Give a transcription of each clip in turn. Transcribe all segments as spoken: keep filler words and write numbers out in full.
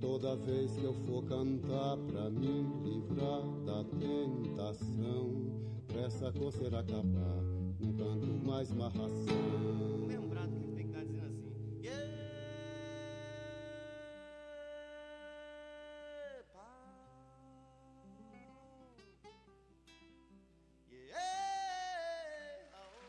Toda vez que eu for cantar pra me livrar da tentação, pra essa coceira acabar, não canto mais marração. Lembrado que tem que estar dizendo assim: yeah, yeah,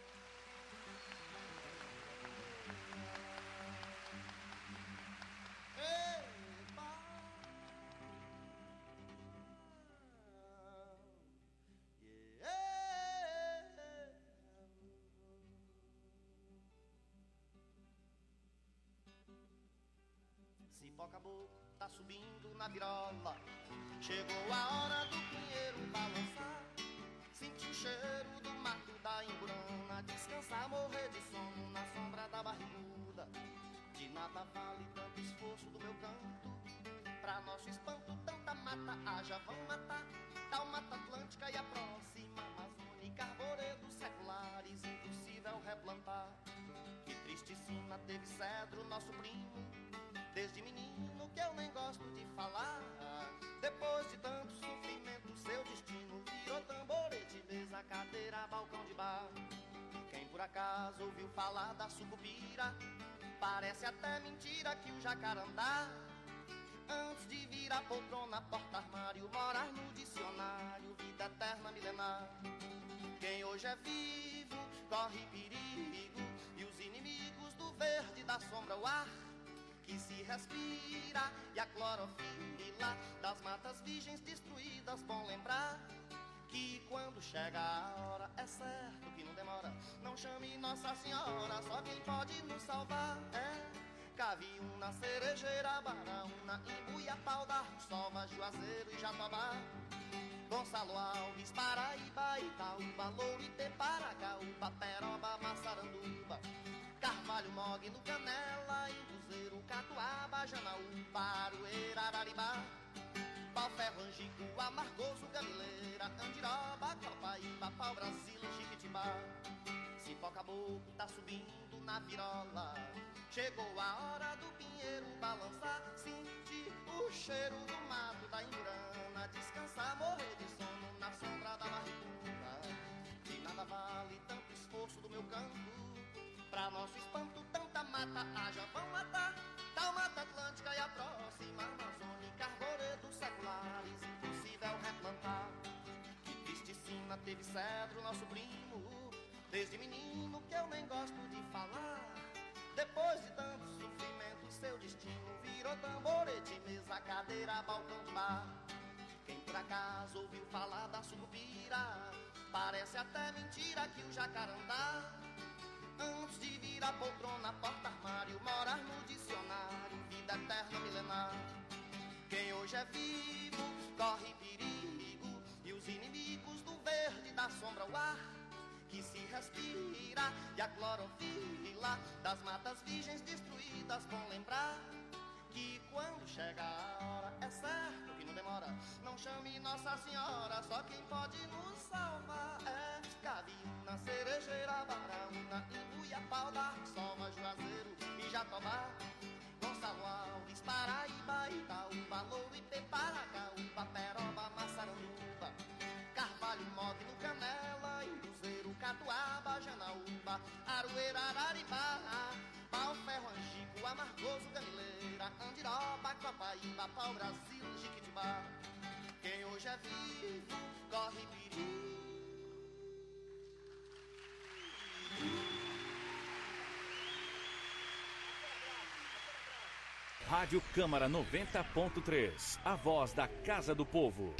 Cipó caboclo tá subindo na virola, chegou a hora do pinheiro balançar. Senti o cheiro do mato da Imburana, descansar, morrer de sono na sombra da barriguda. De nada vale tanto esforço do meu canto, pra nosso espanto tanta mata haja, vão matar. Tal Mata Atlântica e a próxima Amazônica, arvoredos seculares, impossível replantar. Que triste sina teve Cedro, nosso primo, desde menino que eu nem gosto de falar. Depois de tanto sofrimento, seu destino virou tamborete, mesa, cadeira, balcão de bar. Quem por acaso ouviu falar da sucupira, parece até mentira que o jacarandá, antes de virar poltrona, porta-armário, morar no dicionário, vida eterna milenar. Quem hoje é vivo corre perigo, e os inimigos do verde da sombra, o ar que se respira e a clorofila das matas virgens destruídas. Bom lembrar que quando chega a hora, é certo que não demora. Não chame Nossa Senhora, só quem pode nos salvar é Caviúna, Cerejeira, Baraúna, Imbuiapau, Sova, Juazeiro e Jatobá. Gonçalo Alves, Paraíba, Itaúba, Lourité, Paragaúba, Peroba, Massaranduba, Carvalho, Mogno, Canela, Cruzeiro, Catuaba, Janaúba, Aroeira, Araribá, Pau-Ferro, Angico, Amargoso, Gamileira, Andiroba, Copaíba, Pau-Brasil, Jiquitibá. Cipó caboclo tá subindo na virola, chegou a hora do pinheiro balançar. Senti o cheiro do mato da Imburana, descansar, morrer de sono na sombra da barriguda. De nada vale tanto esforço do meu canto, pra nosso espanto tanta mata haja, vão matar. Tal Mata Atlântica e a próxima Amazônica, arvoredos seculares, impossível replantar. Que triste sina teve Cedro, nosso primo, desde menino que eu nem gosto de falar. Depois de tanto sofrimento, seu destino virou tamborete, mesa, cadeira, balcão de bar. Quem por acaso ouviu falar da sucupira, parece até mentira que o jacarandá, antes de virar poltrona, porta-armário, morar no dicionário, vida eterna milenar. Quem hoje é vivo corre perigo, e os inimigos do verde da sombra, o ar que se respira e a clorofila das matas virgens destruídas. Bom lembrar que quando chega a hora, é certo que não demora. Não chame Nossa Senhora, só quem pode nos salvar é Caviúna, Cerejeira, Baraúna, Imbuiapau, Sova, Juazeiro e Jatobá. Gonçalo Alves, Paraíba, Itaúba, Lourité, Paragaúba, Peroba, Massaranduba, Carvalho, Mogno, Canela, Cruzeiro, Catuaba, Janaúba, Aroeira, Araribá, Pau-Ferro, Angico, Amargoso, Gamileira, Andiroba, Copaíba, Pau-Brasil, Jiquitibá. Quem hoje é vivo corre perigo. Rádio Câmara noventa ponto três, a voz da Casa do Povo.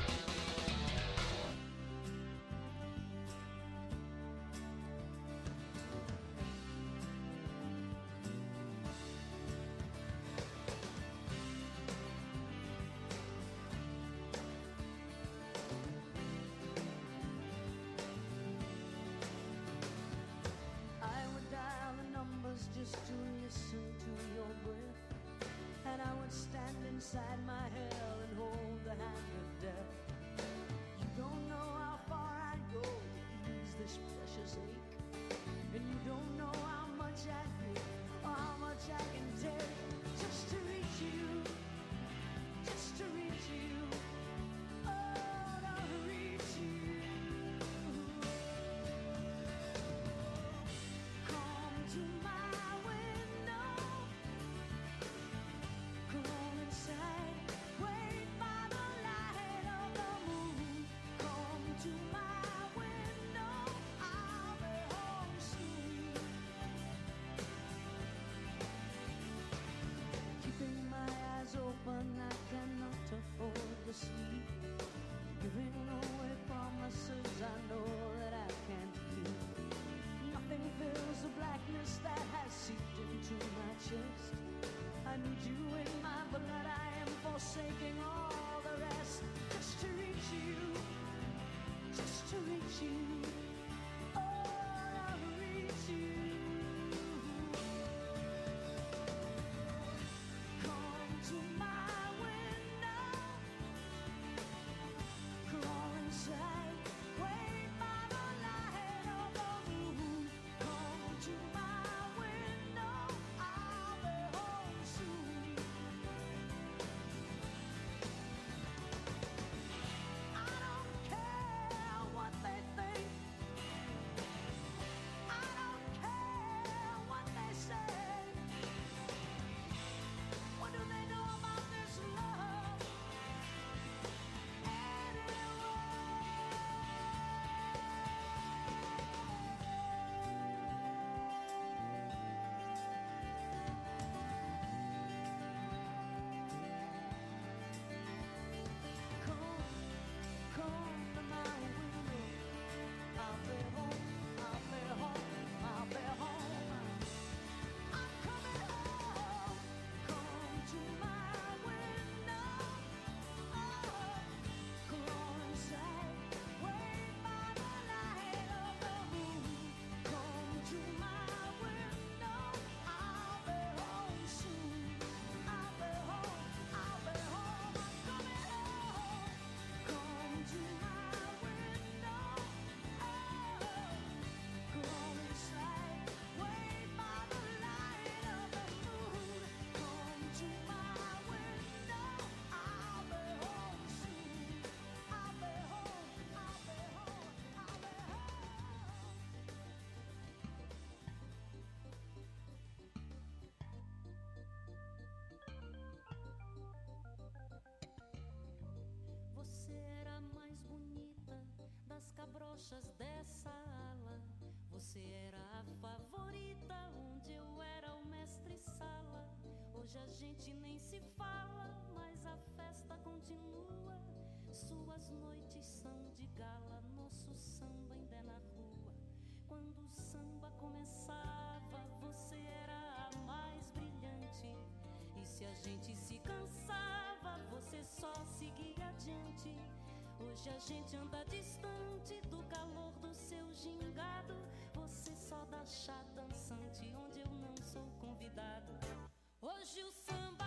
rochas dessa ala. Você era a favorita, onde eu era o mestre-sala. Hoje a gente nem se fala, mas a festa continua. Suas noites são de gala, nosso samba ainda é na rua. Quando o samba começava, você era a mais brilhante. E se a gente se cansava, você só seguia adiante. Hoje a gente anda distante do calor do seu gingado. Você só dá chá dançante onde eu não sou convidado. Hoje o samba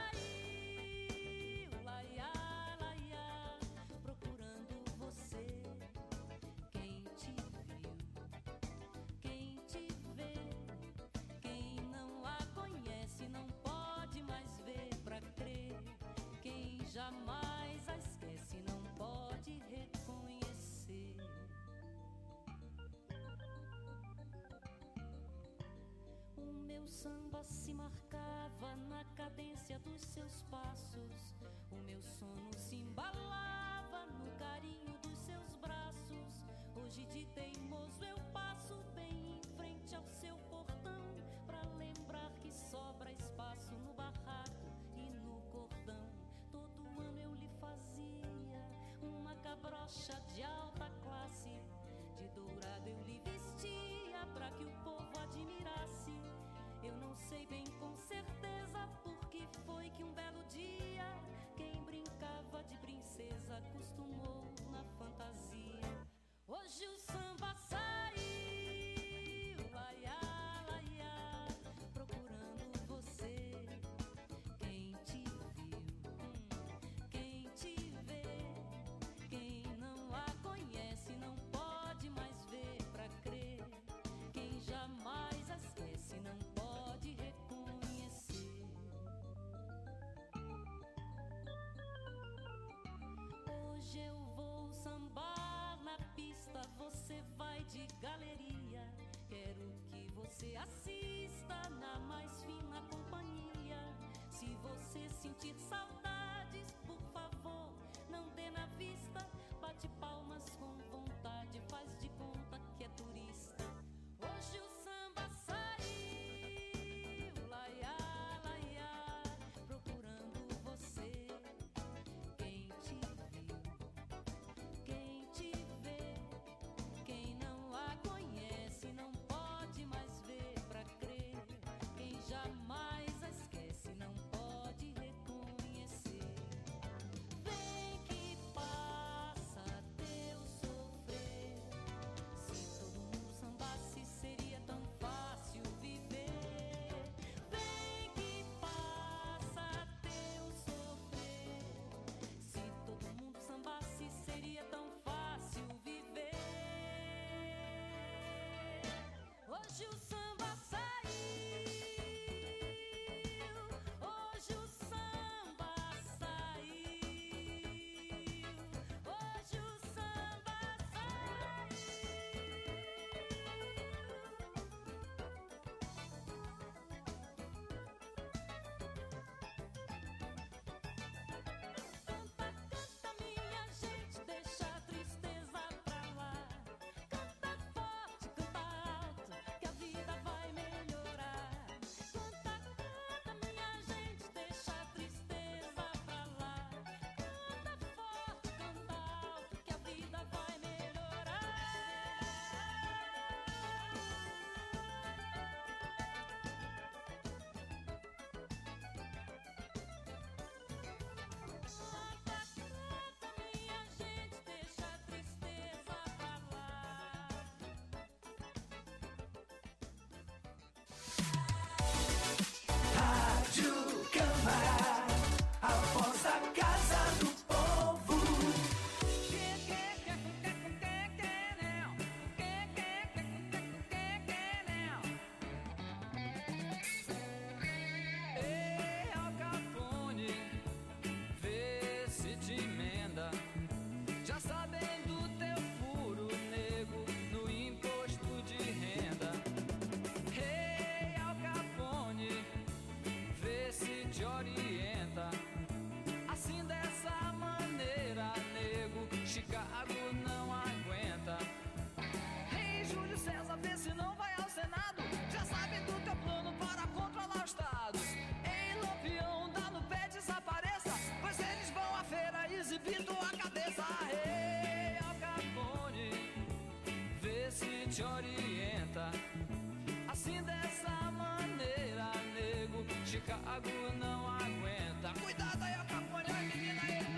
saiu, laiá, laiá, procurando você. Quem te viu, quem te vê, quem não a conhece não pode mais ver pra crer. Quem jamais a esquece não pode reconhecer. O meu samba se marcava na cadência dos seus passos. O meu sono se embalava no carinho dos seus braços. Hoje de teimoso eu passo bem em frente ao seu portão, pra lembrar que sobra espaço no barraco e no cordão. Todo ano eu lhe fazia uma cabrocha de alta classe. De dourado eu lhe vestia pra que o povo admirasse. Eu não sei bem com certeza por que foi que um belo dia quem brincava de princesa acostumou na fantasia. Hoje o samba saiu, laiá, laiá, procurando você. Quem te viu, quem te vê, quem não a conhece não pode mais ver pra crer. Quem jamais a esquece não pode reconhecer. levito a cabeça. Rei Al Capone, vê se te orienta. Assim dessa maneira, nego, Chicago não aguenta. Cuidado aí, Al Capone, ai menina aí.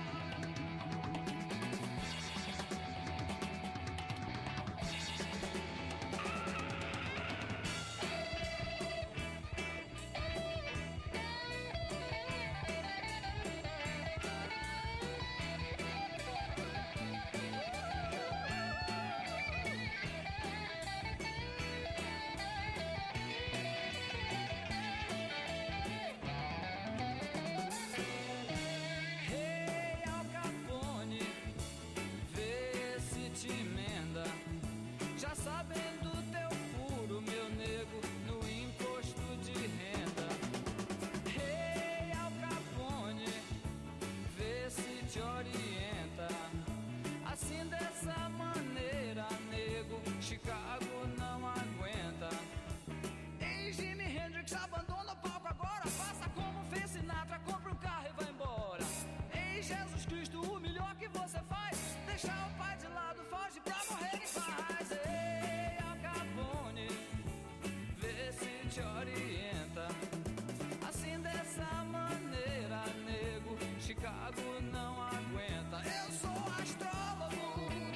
Chicago não aguenta. Ei, Jimi Hendrix, abandona o palco agora. Faça como fez Sinatra, compra um carro e vai embora. Ei, Jesus Cristo, o melhor que você faz, deixar o pai de lado, foge pra morrer em paz. Ei, Al Capone, vê se te orienta. Assim dessa maneira, nego, Chicago não aguenta. Eu sou astrólogo,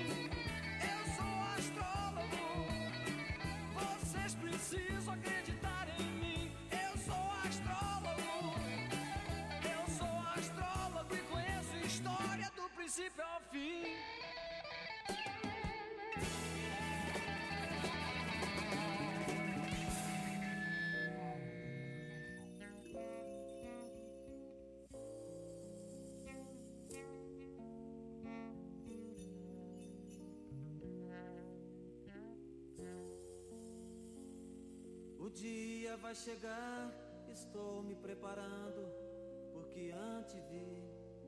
preciso acreditar em mim. Eu sou astrólogo, eu sou astrólogo e conheço história do princípio ao fim. O dia vai chegar, estou me preparando, porque antes vi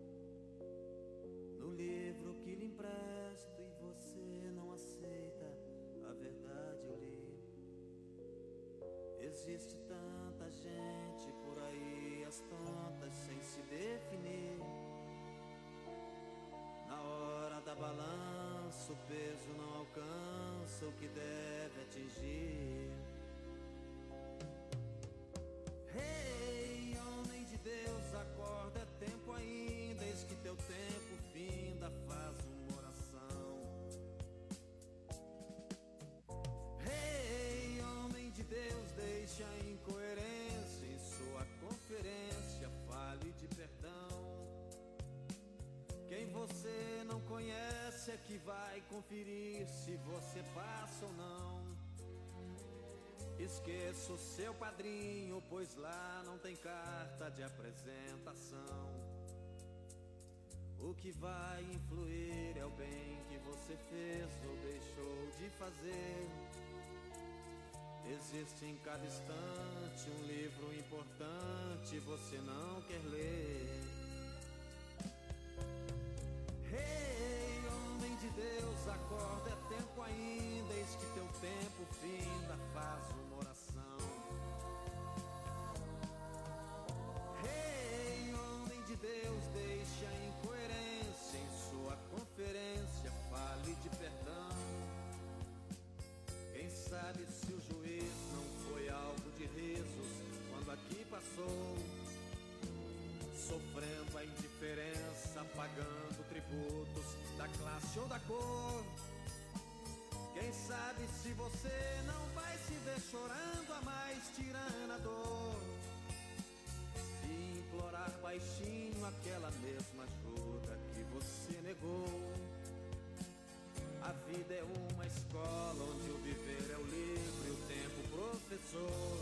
no livro que lhe empresto e você não aceita, a verdade eu li. Existe tanta gente por aí, as tontas sem se definir. Na hora da balança o peso não alcança o que deve atingir. Hey, homem de Deus, acorda, é tempo ainda, eis que teu tempo finda, faz uma oração. Hey, homem de Deus, deixa a incoerência em sua conferência, fale de perdão. Quem você não conhece é que vai conferir se você passa ou não. Esqueça o seu padrinho, pois lá não tem carta de apresentação. O que vai influir é o bem que você fez ou deixou de fazer. Existe em cada instante um livro importante, você não quer ler. Hey, homem de Deus, acorda, é tempo ainda, eis que teu tempo finda, faz uma oração. Hey, homem de Deus, deixa a incoerência em sua conferência, fale de perdão. Quem sabe se o juiz não foi alvo de risos quando aqui passou, sofrendo a indiferença, pagando tributos da classe ou da cor. Quem sabe se você não vai se ver chorando a mais tirana dor e implorar baixinho aquela mesma ajuda que você negou. A vida é uma escola onde o viver é o livro e o tempo professor,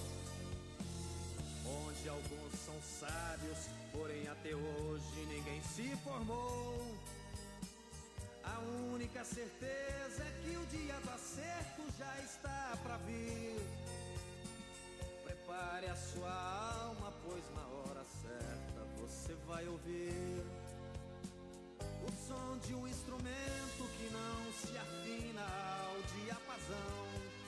onde alguns são sábios, porém até hoje ninguém se formou. A única certeza é que o dia do acerto já está pra vir. Prepare a sua alma, pois na hora certa você vai ouvir o som de um instrumento que não se afina ao diapasão.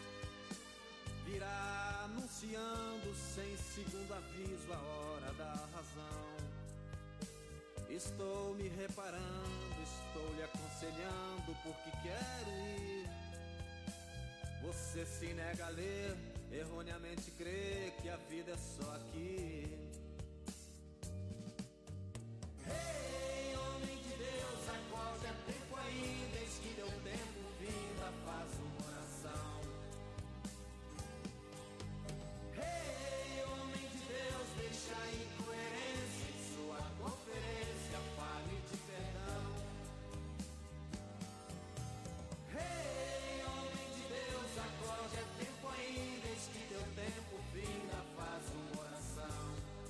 Virá anunciando sem segundo aviso a hora da razão. Estou me reparando, estou lhe aconselhando porque quero ir. Você se nega a ler, erroneamente crê que a vida é só aqui. Ei, homem de Deus, acorde, é tempo ainda, eis que deu tempo, vinda, faz uma oração. Ei, homem de Deus, deixa a incoerência em sua conferência, fale de perdão. Ei, homem de Deus, acorde, é tempo ainda, eis que deu tempo, vinda, faz uma oração.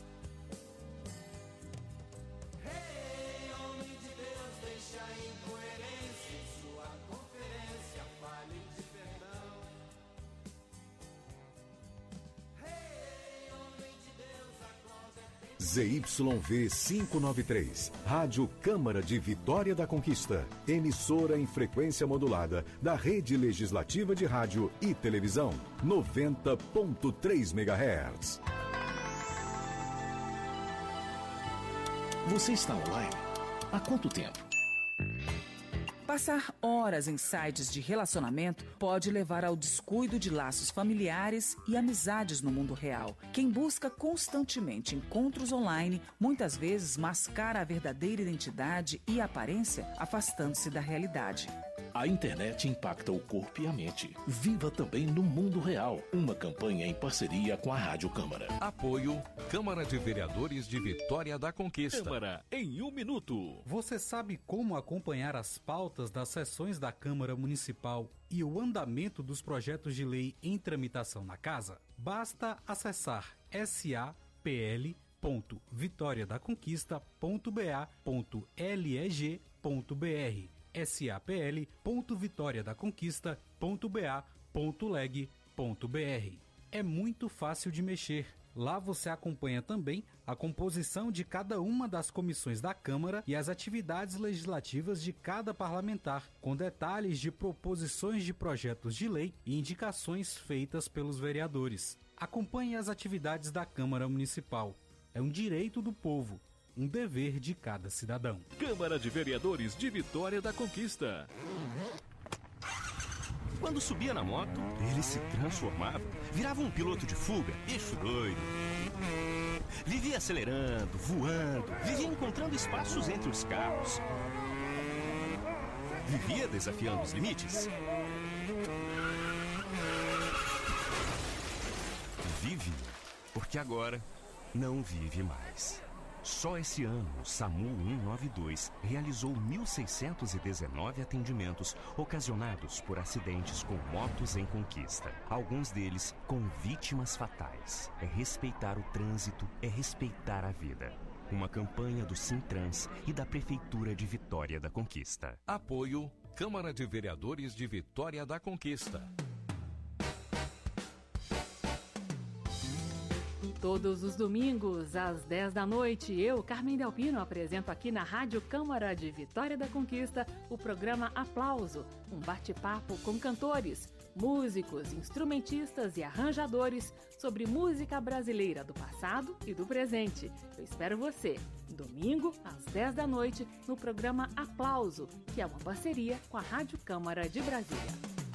Ei, homem de Deus, deixa a incoerência em sua conferência, fale de perdão. Ei, homem de Deus, acorde, é tempo... Z Y V quinhentos e noventa e três, Rádio Câmara de Vitória da Conquista, emissora em frequência modulada da Rede Legislativa de Rádio e Televisão, noventa ponto três megahertz. Você está online? Há quanto tempo? Passar horas em sites de relacionamento pode levar ao descuido de laços familiares e amizades no mundo real. Quem busca constantemente encontros online, muitas vezes mascara a verdadeira identidade e aparência, afastando-se da realidade. A internet impacta o corpo e a mente. Viva também no mundo real. Uma campanha em parceria com a Rádio Câmara. Apoio Câmara de Vereadores de Vitória da Conquista. Câmara em um minuto. Você sabe como acompanhar as pautas das sessões da Câmara Municipal e o andamento dos projetos de lei em tramitação na Casa? Basta acessar s a p l ponto vitória da conquista ponto b a ponto leg ponto b r sapl ponto vitória da conquista ponto b a ponto leg ponto b r. É muito fácil de mexer. Lá você acompanha também a composição de cada uma das comissões da Câmara e as atividades legislativas de cada parlamentar, com detalhes de proposições de projetos de lei e indicações feitas pelos vereadores. Acompanhe as atividades da Câmara Municipal. É um direito do povo, um dever de cada cidadão. Câmara de Vereadores de Vitória da Conquista. Quando subia na moto, ele se transformava, virava um piloto de fuga, bicho doido. Vivia acelerando, voando, vivia encontrando espaços entre os carros. Vivia desafiando os limites. Vive, porque agora não vive mais. Só esse ano, o SAMU cento e noventa e dois realizou mil seiscentos e dezenove atendimentos ocasionados por acidentes com motos em Conquista. Alguns deles com vítimas fatais. É respeitar o trânsito, é respeitar a vida. Uma campanha do Sintrans e da Prefeitura de Vitória da Conquista. Apoio Câmara de Vereadores de Vitória da Conquista. Todos os domingos, às dez da noite, eu, Carmen Delpino, apresento aqui na Rádio Câmara de Vitória da Conquista o programa Aplauso, um bate-papo com cantores, músicos, instrumentistas e arranjadores sobre música brasileira do passado e do presente. Eu espero você, domingo, às dez da noite, no programa Aplauso, que é uma parceria com a Rádio Câmara de Brasília.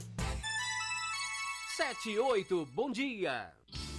sete e oito, bom dia!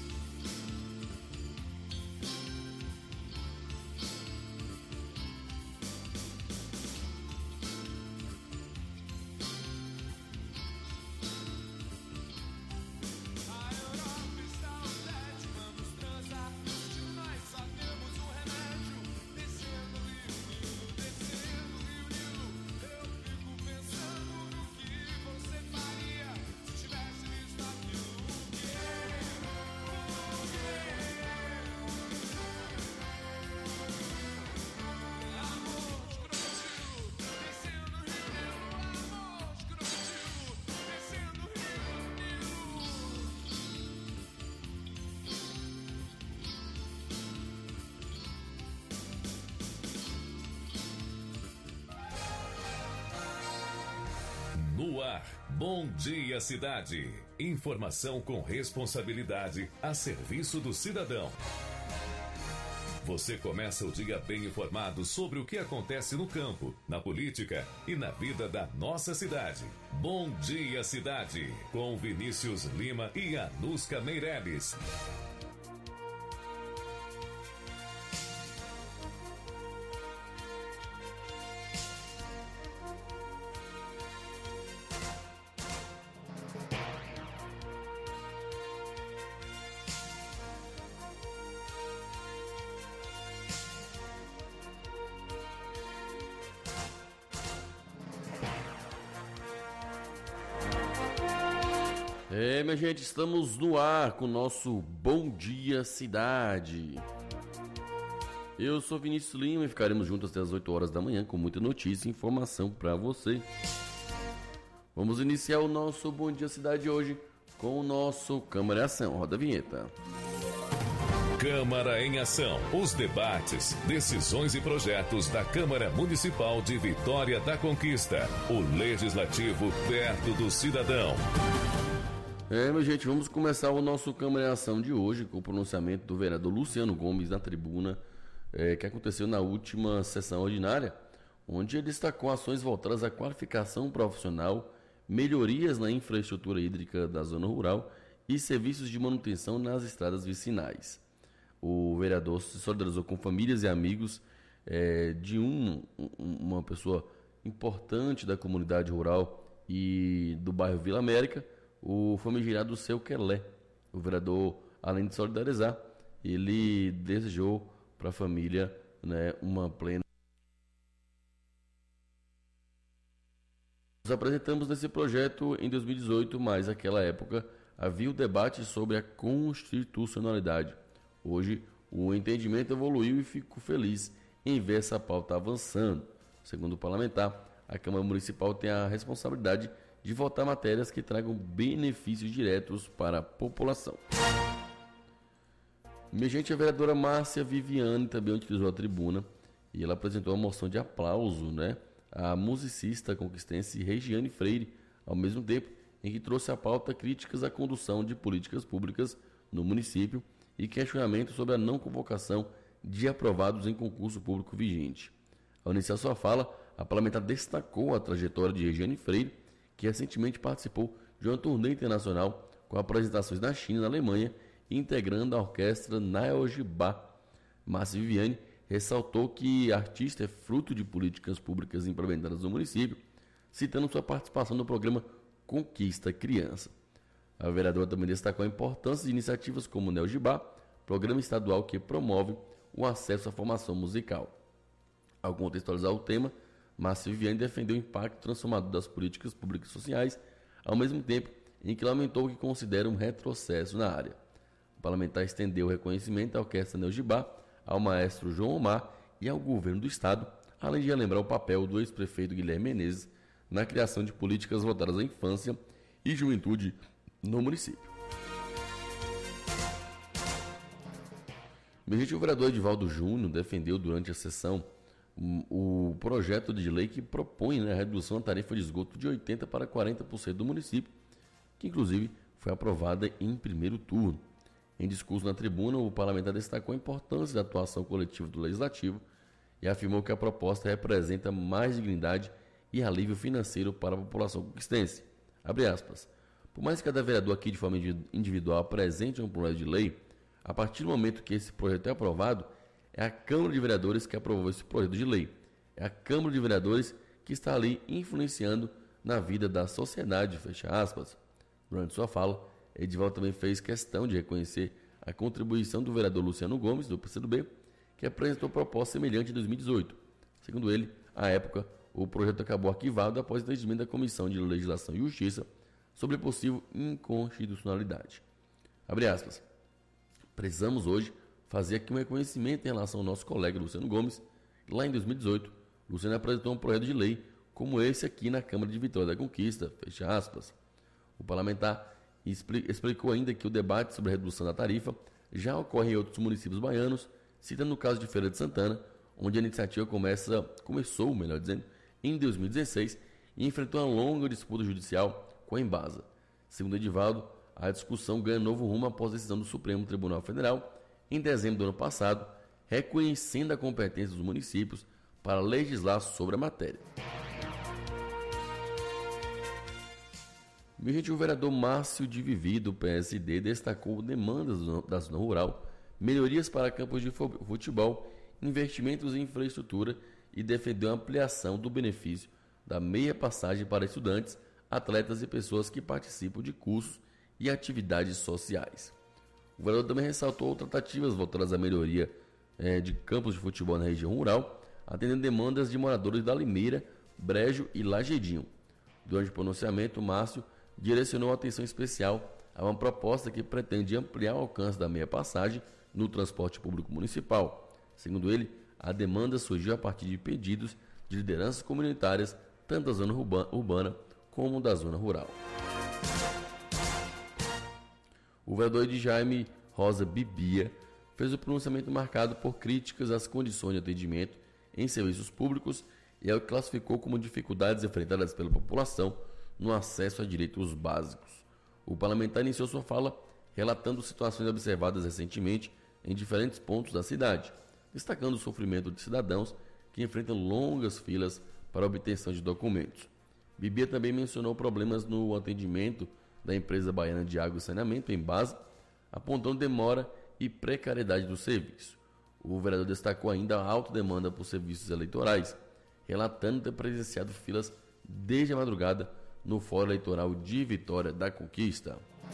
No ar, Bom Dia Cidade. Informação com responsabilidade a serviço do cidadão. Você começa o dia bem informado sobre o que acontece no campo, na política e na vida da nossa cidade. Bom Dia Cidade, com Vinícius Lima e Anuska Meireles. É, minha gente, estamos no ar com o nosso Bom Dia Cidade. Eu sou Vinícius Lima e ficaremos juntos até as oito horas da manhã com muita notícia e informação para você. Vamos iniciar o nosso Bom Dia Cidade hoje com o nosso Câmara em Ação. Roda a vinheta. Câmara em Ação. Os debates, decisões e projetos da Câmara Municipal de Vitória da Conquista. O Legislativo perto do cidadão. É, minha gente, vamos começar o nosso Câmara em Ação de hoje com o pronunciamento do vereador Luciano Gomes na tribuna, é, que aconteceu na última sessão ordinária, onde ele destacou ações voltadas à qualificação profissional, melhorias na infraestrutura hídrica da zona rural e serviços de manutenção nas estradas vicinais. O vereador se solidarizou com famílias e amigos é, de um, uma pessoa importante da comunidade rural e do bairro Vila América, o famigerado Seu Quelé. O vereador, além de solidarizar, ele desejou para a família, né, uma plena. Nos apresentamos nesse projeto em dois mil e dezoito, mas naquela época havia o debate sobre a constitucionalidade. Hoje, o entendimento evoluiu e fico feliz em ver essa pauta avançando. Segundo o parlamentar, a Câmara Municipal tem a responsabilidade de votar matérias que tragam benefícios diretos para a população. Minha gente, a vereadora Márcia Viviane também utilizou a tribuna e ela apresentou uma moção de aplauso, né, à musicista conquistense Regiane Freire, ao mesmo tempo em que trouxe à pauta críticas à condução de políticas públicas no município e questionamento sobre a não convocação de aprovados em concurso público vigente. Ao iniciar sua fala, a parlamentar destacou a trajetória de Regiane Freire, que recentemente participou de uma turnê internacional com apresentações na China e na Alemanha, integrando a orquestra Naojibá. Márcia Viviane ressaltou que a artista é fruto de políticas públicas implementadas no município, citando sua participação no programa Conquista Criança. A vereadora também destacou a importância de iniciativas como o Naojibá, programa estadual que promove o acesso à formação musical. Ao contextualizar o tema, Márcia Viviane defendeu o impacto transformador das políticas públicas e sociais, ao mesmo tempo em que lamentou o que considera um retrocesso na área. O parlamentar estendeu o reconhecimento à orquestra Naojibá, ao maestro João Omar e ao governo do estado, além de relembrar o papel do ex-prefeito Guilherme Menezes na criação de políticas voltadas à infância e juventude no município. Meu gente, o vereador Edivaldo Júnior defendeu durante a sessão o projeto de lei que propõe, né, a redução da tarifa de esgoto de oitenta por cento para quarenta por cento do município, que inclusive foi aprovada em primeiro turno. Em discurso na tribuna, o parlamentar destacou a importância da atuação coletiva do Legislativo e afirmou que a proposta representa mais dignidade e alívio financeiro para a população conquistense. Abre aspas. Por mais que cada vereador aqui de forma individual apresente um projeto de lei, a partir do momento que esse projeto é aprovado, é a Câmara de Vereadores que aprovou esse projeto de lei. É a Câmara de Vereadores que está ali influenciando na vida da sociedade, fecha aspas. Durante sua fala, Edivaldo também fez questão de reconhecer a contribuição do vereador Luciano Gomes, do P C do B, que apresentou proposta semelhante em dois mil e dezoito. Segundo ele, à época, o projeto acabou arquivado após o entendimento da Comissão de Legislação e Justiça sobre possível inconstitucionalidade. Abre aspas. Precisamos hoje fazer aqui um reconhecimento em relação ao nosso colega Luciano Gomes. Lá em dois mil e dezoito, Luciano apresentou um projeto de lei como esse aqui na Câmara de Vitória da Conquista, fecha aspas. O parlamentar explicou ainda que o debate sobre a redução da tarifa já ocorre em outros municípios baianos, citando o caso de Feira de Santana, onde a iniciativa começa, começou, melhor dizendo, em dois mil e dezesseis e enfrentou uma longa disputa judicial com a Embasa. Segundo Edivaldo, a discussão ganha novo rumo após a decisão do Supremo Tribunal Federal, em dezembro do ano passado, reconhecendo a competência dos municípios para legislar sobre a matéria. Minha gente, o vereador Márcio de Vivi, do P S D, destacou demandas da zona rural, melhorias para campos de futebol, investimentos em infraestrutura e defendeu a ampliação do benefício da meia passagem para estudantes, atletas e pessoas que participam de cursos e atividades sociais. O vereador também ressaltou tratativas voltadas à melhoria eh, de campos de futebol na região rural, atendendo demandas de moradores da Limeira, Brejo e Lagedinho. Durante o pronunciamento, Márcio direcionou atenção especial a uma proposta que pretende ampliar o alcance da meia passagem no transporte público municipal. Segundo ele, a demanda surgiu a partir de pedidos de lideranças comunitárias, tanto da zona urbana como da zona rural. O vereador de Jaime Rosa Bibia fez o pronunciamento marcado por críticas às condições de atendimento em serviços públicos e ao que classificou como dificuldades enfrentadas pela população no acesso a direitos básicos. O parlamentar iniciou sua fala relatando situações observadas recentemente em diferentes pontos da cidade, destacando o sofrimento de cidadãos que enfrentam longas filas para a obtenção de documentos. Bibia também mencionou problemas no atendimento da empresa baiana de água e saneamento, Embasa, apontando demora e precariedade do serviço. O vereador destacou ainda a alta demanda por serviços eleitorais, relatando ter presenciado filas desde a madrugada no Fórum Eleitoral de Vitória da Conquista.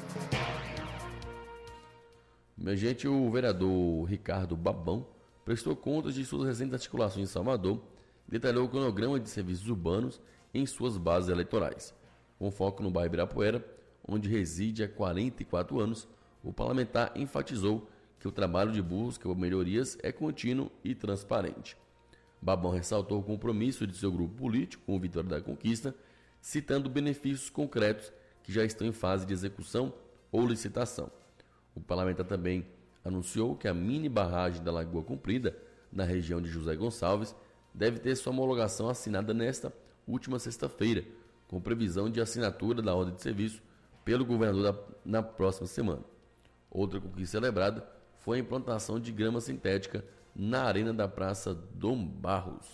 Minha gente, o vereador Ricardo Babão prestou contas de suas recentes articulações em Salvador, detalhou o cronograma de serviços urbanos em suas bases eleitorais. Com foco no bairro Ibirapuera, onde reside há quarenta e quatro anos, o parlamentar enfatizou que o trabalho de busca por melhorias é contínuo e transparente. Babão ressaltou o compromisso de seu grupo político com o Vitória da Conquista, citando benefícios concretos que já estão em fase de execução ou licitação. O parlamentar também anunciou que a mini barragem da Lagoa Comprida, na região de José Gonçalves, deve ter sua homologação assinada nesta última sexta-feira, com previsão de assinatura da ordem de serviço pelo governador da, na próxima semana. Outra conquista celebrada foi a implantação de grama sintética na arena da Praça Dom Barros.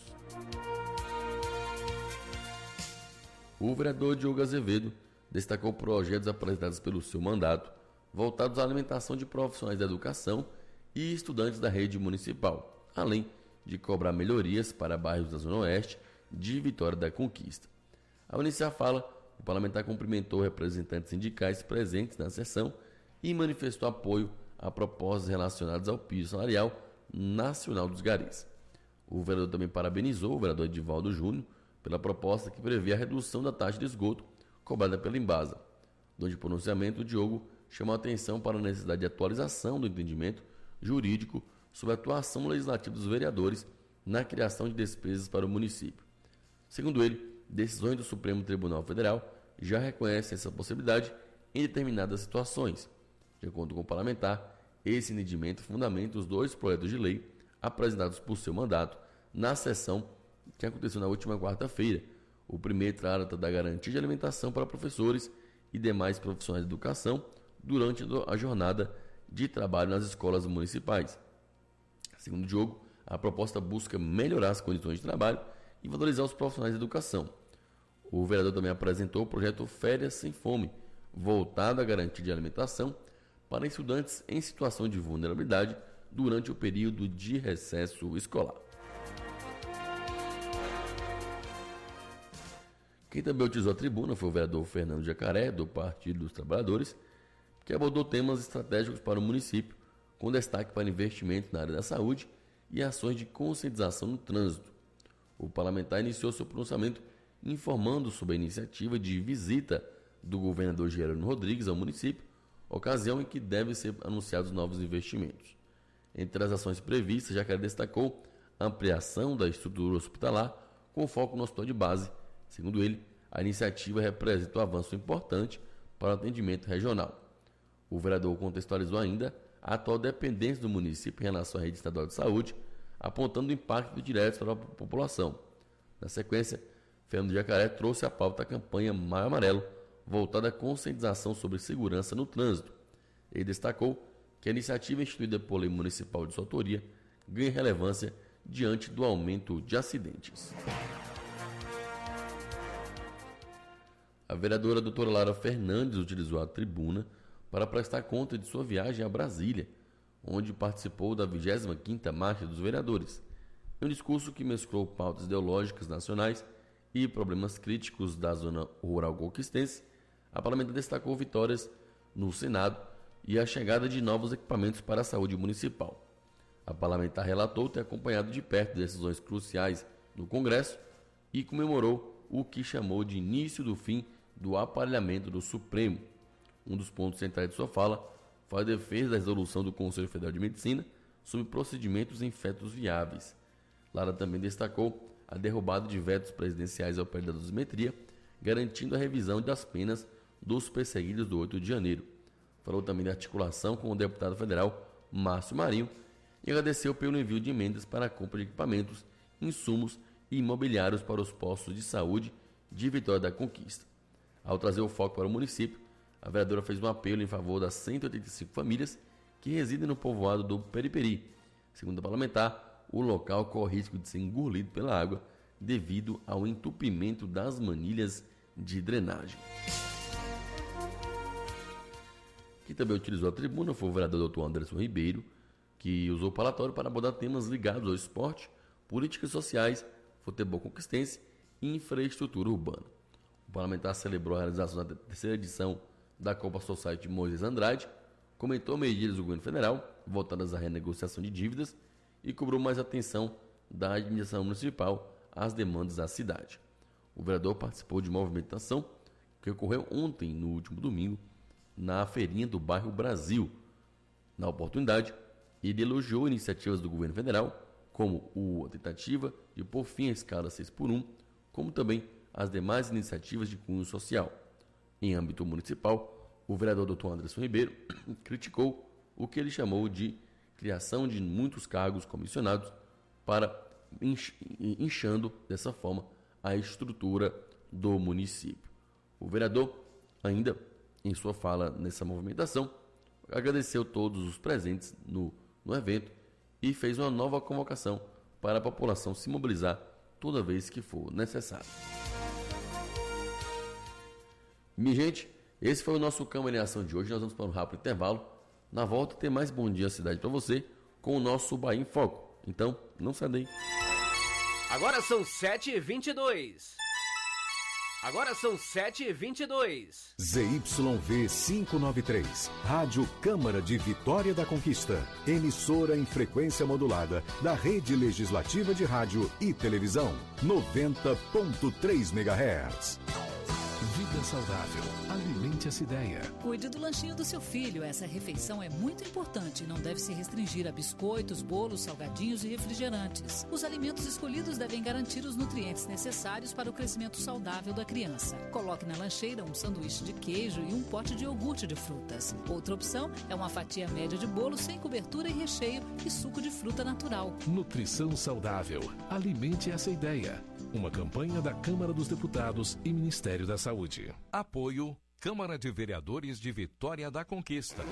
O vereador Diogo Azevedo destacou projetos apresentados pelo seu mandato, voltados à alimentação de profissionais da educação e estudantes da rede municipal, além de cobrar melhorias para bairros da Zona Oeste de Vitória da Conquista. Ao iniciar a fala, o parlamentar cumprimentou representantes sindicais presentes na sessão e manifestou apoio a propostas relacionadas ao piso salarial nacional dos garis. O vereador também parabenizou o vereador Edivaldo Júnior pela proposta que prevê a redução da taxa de esgoto cobrada pela Embasa. Durante o pronunciamento, o Diogo chamou a atenção para a necessidade de atualização do entendimento jurídico sobre a atuação legislativa dos vereadores na criação de despesas para o município. Segundo ele, decisões do Supremo Tribunal Federal já reconhecem essa possibilidade em determinadas situações. De acordo com o parlamentar, esse entendimento fundamenta os dois projetos de lei apresentados por seu mandato na sessão que aconteceu na última quarta-feira. O primeiro trata da garantia de alimentação para professores e demais profissionais de educação durante a jornada de trabalho nas escolas municipais. Segundo o Diogo, a proposta busca melhorar as condições de trabalho e valorizar os profissionais de educação. O vereador também apresentou o projeto Férias Sem Fome, voltado à garantia de alimentação para estudantes em situação de vulnerabilidade durante o período de recesso escolar. Quem também utilizou a tribuna foi o vereador Fernando Jacaré, do Partido dos Trabalhadores, que abordou temas estratégicos para o município, com destaque para investimentos na área da saúde e ações de conscientização no trânsito. O parlamentar iniciou seu pronunciamento informando sobre a iniciativa de visita do governador Jerônimo Rodrigues ao município, ocasião em que devem ser anunciados novos investimentos. Entre as ações previstas, Jacaré destacou a ampliação da estrutura hospitalar com foco no hospital de base. Segundo ele, a iniciativa representa um avanço importante para o atendimento regional. O vereador contextualizou ainda a atual dependência do município em relação à rede estadual de saúde, apontando o impacto direto para a população. Na sequência, Fernando Jacaré trouxe a pauta da campanha Maio Amarelo, voltada à conscientização sobre segurança no trânsito. Ele destacou que a iniciativa instituída pela Lei Municipal de sua autoria ganha relevância diante do aumento de acidentes. A vereadora doutora Lara Fernandes utilizou a tribuna para prestar conta de sua viagem a Brasília, onde participou da vigésima quinta Marcha dos Vereadores. Em um discurso que mesclou pautas ideológicas nacionais e problemas críticos da zona rural conquistense, a parlamentar destacou vitórias no Senado e a chegada de novos equipamentos para a saúde municipal. A parlamentar relatou ter acompanhado de perto decisões cruciais no Congresso e comemorou o que chamou de início do fim do aparelhamento do Supremo. Um dos pontos centrais de sua fala foi a defesa da resolução do Conselho Federal de Medicina sobre procedimentos em fetos viáveis. Lara também destacou a derrubada de vetos presidenciais ao pé da dosimetria, garantindo a revisão das penas dos perseguidos do oito de janeiro. Falou também da articulação com o deputado federal Márcio Marinho e agradeceu pelo envio de emendas para a compra de equipamentos, insumos e imobiliários para os postos de saúde de Vitória da Conquista. Ao trazer o foco para o município, a vereadora fez um apelo em favor das cento e oitenta e cinco famílias que residem no povoado do Periperi. Segundo a parlamentar, o local corre risco de ser engolido pela água devido ao entupimento das manilhas de drenagem. Quem também utilizou a tribuna foi o vereador doutor Anderson Ribeiro, que usou o palatório para abordar temas ligados ao esporte, políticas sociais, futebol conquistense e infraestrutura urbana. O parlamentar celebrou a realização da terceira edição da Copa Society Moisés Andrade, comentou medidas do governo federal voltadas à renegociação de dívidas e cobrou mais atenção da administração municipal às demandas da cidade. O vereador participou de uma movimentação que ocorreu ontem, no último domingo, na feirinha do bairro Brasil. Na oportunidade, ele elogiou iniciativas do governo federal, como a tentativa de pôr fim à escala seis por um, como também as demais iniciativas de cunho social. Em âmbito municipal, o vereador doutor Anderson Ribeiro criticou o que ele chamou de criação de muitos cargos comissionados para inchando dessa forma a estrutura do município. O vereador, ainda em sua fala nessa movimentação, agradeceu todos os presentes no, no evento e fez uma nova convocação para a população se mobilizar toda vez que for necessário. Minha gente, esse foi o nosso Câmara em Ação de hoje. Nós vamos para um rápido intervalo. Na volta tem mais Bom Dia Cidade para você com o nosso Bahia em Foco. Então, não sai daí. Agora são sete e vinte e dois. Agora são sete e vinte e dois. Z Y V quinhentos e noventa e três, Rádio Câmara de Vitória da Conquista, emissora em frequência modulada da Rede Legislativa de Rádio e Televisão, noventa ponto três megahertz. Vida saudável. Alimente essa ideia. Cuide do lanchinho do seu filho. Essa refeição é muito importante e não deve se restringir a biscoitos, bolos, salgadinhos e refrigerantes. Os alimentos escolhidos devem garantir os nutrientes necessários para o crescimento saudável da criança. Coloque na lancheira um sanduíche de queijo e um pote de iogurte de frutas. Outra opção é uma fatia média de bolo sem cobertura e recheio e suco de fruta natural. Nutrição saudável. Alimente essa ideia. Uma campanha da Câmara dos Deputados e Ministério da Saúde. Apoio Câmara de Vereadores de Vitória da Conquista.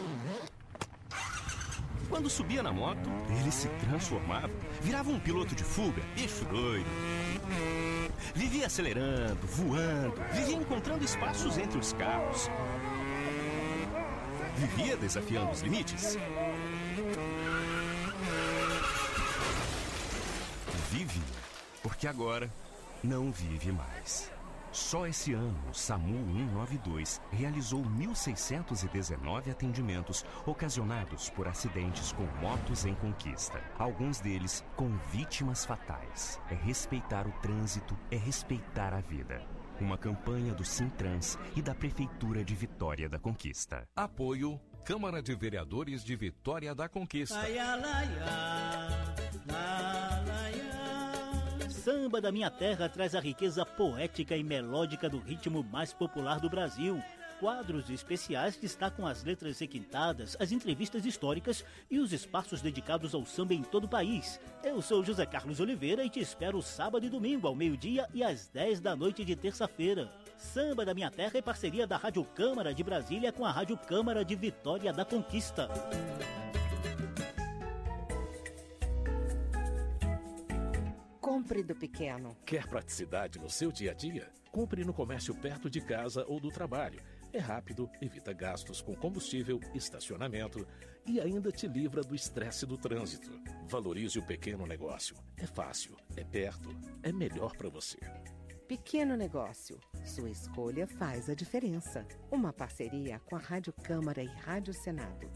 Quando subia na moto, ele se transformava, virava um piloto de fuga, bicho doido. Vivia acelerando, voando, vivia encontrando espaços entre os carros. Vivia desafiando os limites. Vive, porque agora não vive mais. Só esse ano, o SAMU cento e noventa e dois realizou mil seiscentos e dezenove atendimentos ocasionados por acidentes com motos em conquista. Alguns deles com vítimas fatais. É respeitar o trânsito, é respeitar a vida. Uma campanha do Sintrans e da Prefeitura de Vitória da Conquista. Apoio Câmara de Vereadores de Vitória da Conquista. Ai, ai, ai, lá, lá, Samba da Minha Terra traz a riqueza poética e melódica do ritmo mais popular do Brasil. Quadros especiais destacam as letras requintadas, as entrevistas históricas e os espaços dedicados ao samba em todo o país. Eu sou José Carlos Oliveira e te espero sábado e domingo ao meio-dia e às dez da noite de terça-feira. Samba da Minha Terra é parceria da Rádio Câmara de Brasília com a Rádio Câmara de Vitória da Conquista. Compre do pequeno. Quer praticidade no seu dia a dia? Compre no comércio perto de casa ou do trabalho. É rápido, evita gastos com combustível, estacionamento e ainda te livra do estresse do trânsito. Valorize o pequeno negócio. É fácil, é perto, é melhor para você. Pequeno negócio. Sua escolha faz a diferença. Uma parceria com a Rádio Câmara e Rádio Senado.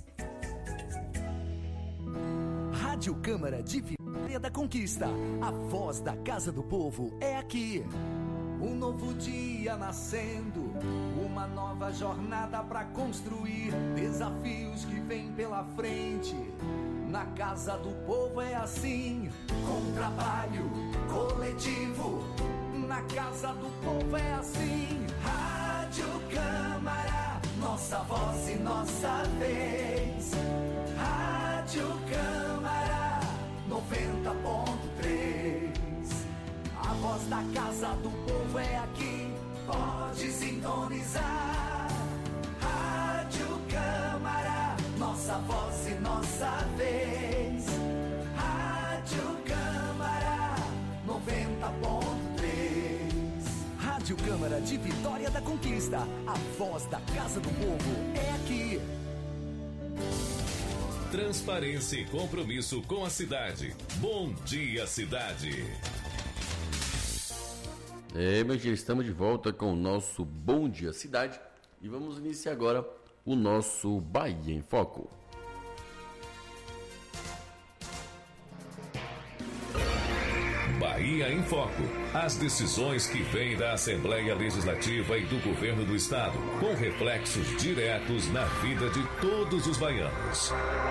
Rádio Câmara de Vitória da Conquista. A voz da Casa do Povo é aqui. Um novo dia nascendo, uma nova jornada pra construir, desafios que vêm pela frente. Na Casa do Povo é assim, com trabalho coletivo. Na Casa do Povo é assim, Rádio Câmara, nossa voz e nossa vez. Rádio Câmara, noventa ponto três. A voz da Casa do Povo é aqui, pode sintonizar. Rádio Câmara, nossa voz e nossa vez. Rádio Câmara, noventa ponto três. Rádio Câmara de Vitória da Conquista, a voz da Casa do Povo é aqui. Transparência e compromisso com a cidade. Bom dia, cidade. É, meu dia, estamos de volta com o nosso Bom Dia Cidade e vamos iniciar agora o nosso Bahia em Foco. Bahia em Foco. As decisões que vêm da Assembleia Legislativa e do Governo do Estado, com reflexos diretos na vida de todos os baianos.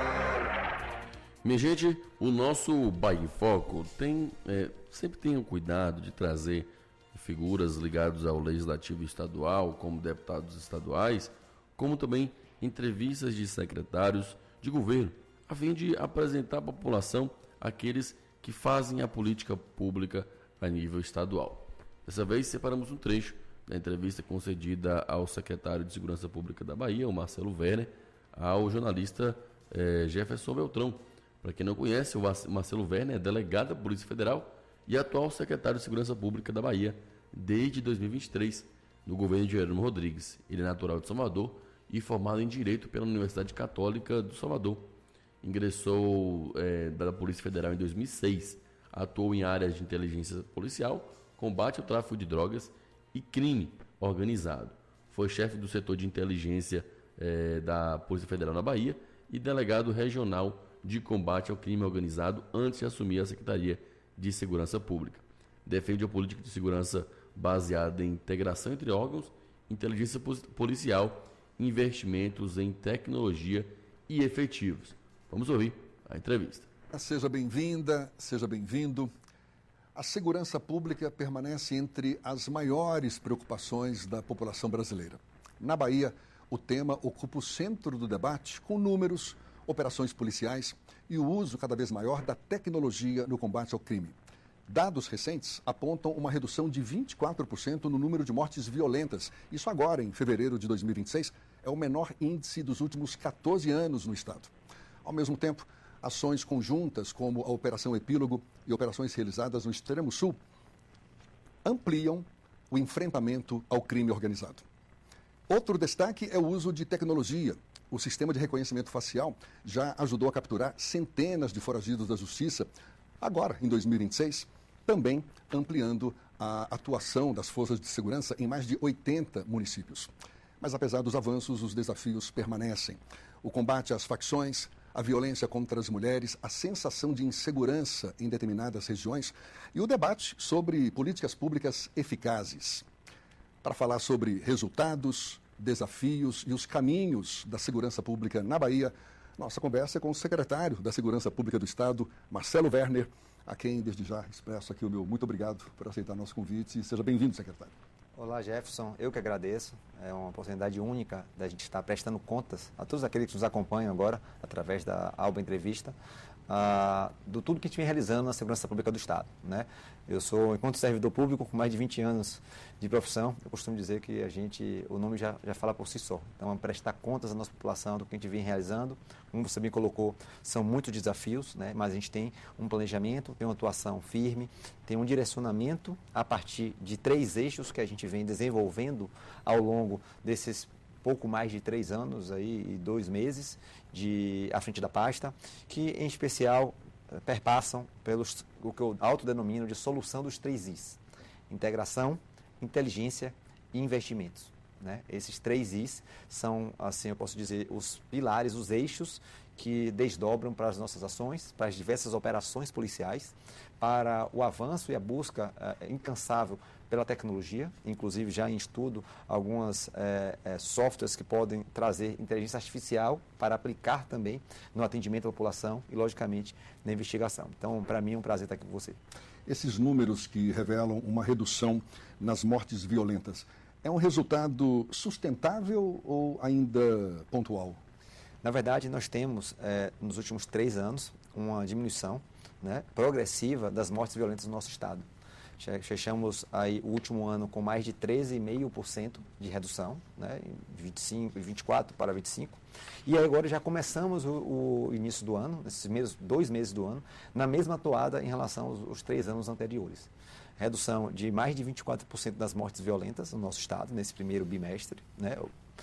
Minha gente, o nosso Bahia em Foco tem, é, sempre tem o cuidado de trazer figuras ligadas ao Legislativo Estadual, como deputados estaduais, como também entrevistas de secretários de governo, a fim de apresentar à população aqueles que fazem a política pública a nível estadual. Dessa vez, separamos um trecho da entrevista concedida ao secretário de Segurança Pública da Bahia, o Marcelo Werner, ao jornalista eh, Jefferson Beltrão. Para quem não conhece, o Marcelo Werner é delegado da Polícia Federal e atual secretário de Segurança Pública da Bahia desde dois mil e vinte e três, no governo de Jerônimo Rodrigues. Ele é natural de Salvador e formado em Direito pela Universidade Católica do Salvador. Ingressou é, da Polícia Federal em dois mil e seis, atuou em áreas de inteligência policial, combate ao tráfico de drogas e crime organizado. Foi chefe do setor de inteligência é, da Polícia Federal na Bahia e delegado regional de combate ao crime organizado antes de assumir a Secretaria de Segurança Pública. Defende a política de segurança baseada em integração entre órgãos, inteligência policial, investimentos em tecnologia e efetivos. Vamos ouvir a entrevista. Seja bem-vinda, seja bem-vindo. A segurança pública permanece entre as maiores preocupações da população brasileira. Na Bahia, o tema ocupa o centro do debate com números, operações policiais e o uso cada vez maior da tecnologia no combate ao crime. Dados recentes apontam uma redução de vinte e quatro por cento no número de mortes violentas. Isso agora, em fevereiro de dois mil e vinte e seis, é o menor índice dos últimos quatorze anos no Estado. Ao mesmo tempo, ações conjuntas como a Operação Epílogo e operações realizadas no Extremo Sul ampliam o enfrentamento ao crime organizado. Outro destaque é o uso de tecnologia. O sistema de reconhecimento facial já ajudou a capturar centenas de foragidos da justiça, agora, em dois mil e vinte e seis, também ampliando a atuação das forças de segurança em mais de oitenta municípios. Mas apesar dos avanços, os desafios permanecem. O combate às facções, a violência contra as mulheres, a sensação de insegurança em determinadas regiões e o debate sobre políticas públicas eficazes. Para falar sobre resultados, desafios e os caminhos da segurança pública na Bahia, nossa conversa é com o secretário da Segurança Pública do Estado, Marcelo Werner, a quem desde já expresso aqui o meu muito obrigado por aceitar nosso convite e seja bem-vindo, secretário. Olá, Jefferson. Eu que agradeço. É uma oportunidade única da gente estar prestando contas a todos aqueles que nos acompanham agora através da Alba Entrevista. ah, do tudo que a gente vem realizando na segurança pública do Estado, né? Eu sou, enquanto servidor público, com mais de vinte anos de profissão, eu costumo dizer que a gente, o nome já, já fala por si só. Então, é prestar contas à nossa população do que a gente vem realizando. Como você bem colocou, são muitos desafios, né? Mas a gente tem um planejamento, tem uma atuação firme, tem um direcionamento a partir de três eixos que a gente vem desenvolvendo ao longo desses pouco mais de três anos aí, e dois meses de, à frente da pasta, que em especial perpassam pelos o que eu autodenomino de solução dos três Is: integração, inteligência e investimentos, né? Esses três Is são, assim eu posso dizer, os pilares, os eixos que desdobram para as nossas ações, para as diversas operações policiais, para o avanço e a busca uh, incansável pela tecnologia, inclusive já em estudo algumas é, é, softwares que podem trazer inteligência artificial para aplicar também no atendimento à população e, logicamente, na investigação. Então, para mim, é um prazer estar aqui com você. Esses números que revelam uma redução nas mortes violentas, é um resultado sustentável ou ainda pontual? Na verdade, nós temos, é, nos últimos três anos, uma diminuição, né, progressiva das mortes violentas no nosso Estado. Fechamos aí o último ano com mais de treze vírgula cinco por cento de redução, né, em vinte e cinco, vinte e quatro para vinte e cinco. E aí agora já começamos o, o início do ano, esses meses, dois meses do ano, na mesma toada em relação aos, aos três anos anteriores. Redução de mais de vinte e quatro por cento das mortes violentas no nosso Estado, nesse primeiro bimestre, né.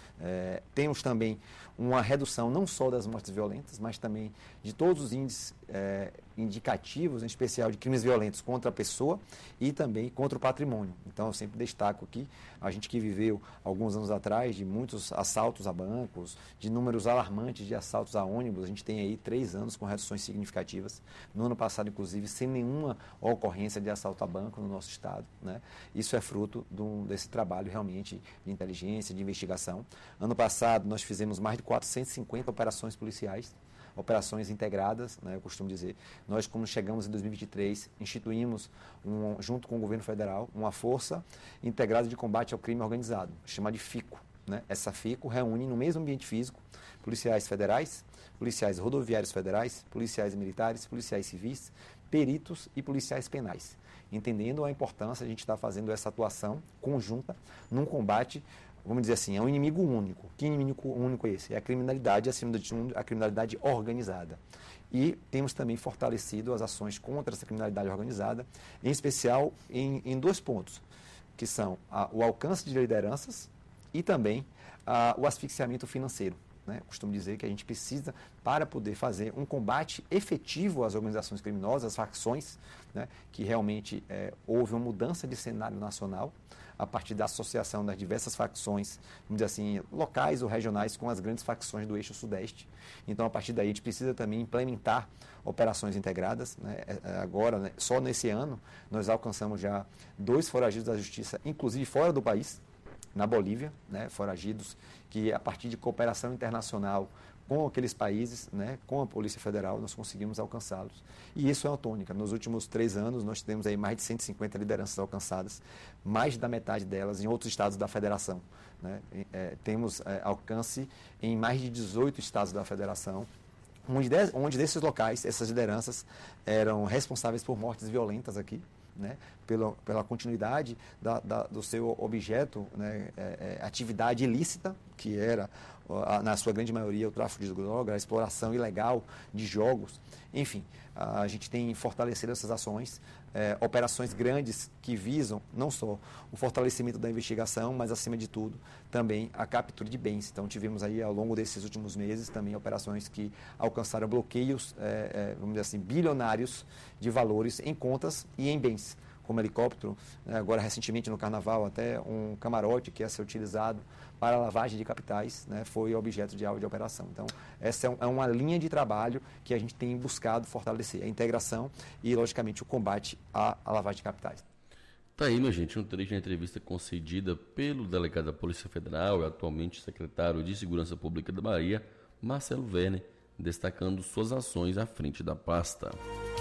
É, temos também uma redução não só das mortes violentas, mas também de todos os índices é, indicativos, em especial de crimes violentos contra a pessoa e também contra o patrimônio. Então, eu sempre destaco aqui, a gente que viveu alguns anos atrás de muitos assaltos a bancos, de números alarmantes de assaltos a ônibus, a gente tem aí três anos com reduções significativas. No ano passado, inclusive, sem nenhuma ocorrência de assalto a banco no nosso Estado, né? Isso é fruto do, desse trabalho realmente de inteligência, de investigação. Ano passado, nós fizemos mais de quatrocentas e cinquenta operações policiais, operações integradas, né, eu costumo dizer. Nós, como chegamos em dois mil e vinte e três, instituímos, um, junto com o governo federal, uma força integrada de combate ao crime organizado, chamada de FICO, né? Essa FICO reúne no mesmo ambiente físico policiais federais, policiais rodoviários federais, policiais militares, policiais civis, peritos e policiais penais, entendendo a importância de a gente estar fazendo essa atuação conjunta num combate, vamos dizer assim, é um inimigo único. Que inimigo único é esse? É a criminalidade, acima de tudo, a criminalidade organizada. E temos também fortalecido as ações contra essa criminalidade organizada, em especial em, em dois pontos, que são a, o alcance de lideranças e também a, o asfixiamento financeiro, né? Eu costumo dizer que a gente precisa, para poder fazer um combate efetivo às organizações criminosas, às facções, né? Que realmente é, houve uma mudança de cenário nacional, a partir da associação das diversas facções, vamos dizer assim, locais ou regionais com as grandes facções do eixo sudeste. Então, a partir daí, a gente precisa também implementar operações integradas, né? Agora, né, só nesse ano, nós alcançamos já dois foragidos da justiça, inclusive fora do país, na Bolívia, né? Foragidos que, a partir de cooperação internacional com aqueles países, né, com a Polícia Federal, nós conseguimos alcançá-los. E isso é uma tônica. Nos últimos três anos, nós temos aí mais de cento e cinquenta lideranças alcançadas, mais da metade delas em outros estados da Federação, né? É, temos é, alcance em mais de dezoito estados da Federação, onde, de, onde desses locais, essas lideranças eram responsáveis por mortes violentas aqui, né, pela, pela continuidade da, da, do seu objeto, né, é, é, atividade ilícita, que era, a, na sua grande maioria, o tráfico de drogas, a exploração ilegal de jogos. Enfim, a, a gente tem fortalecido essas ações, é, operações grandes que visam não só o fortalecimento da investigação, mas, acima de tudo, também a captura de bens. Então, tivemos aí, ao longo desses últimos meses, também operações que alcançaram bloqueios, é, é, vamos dizer assim, bilionários de valores em contas e em bens, como helicóptero, né, agora recentemente no Carnaval, até um camarote que ia ser utilizado para lavagem de capitais, né, foi objeto de alvo de operação. Então, essa é, um, é uma linha de trabalho que a gente tem buscado fortalecer, a integração e, logicamente, o combate à, à lavagem de capitais. Tá aí, minha gente, um trecho da entrevista concedida pelo delegado da Polícia Federal e atualmente secretário de Segurança Pública da Bahia, Marcelo Werner, destacando suas ações à frente da pasta.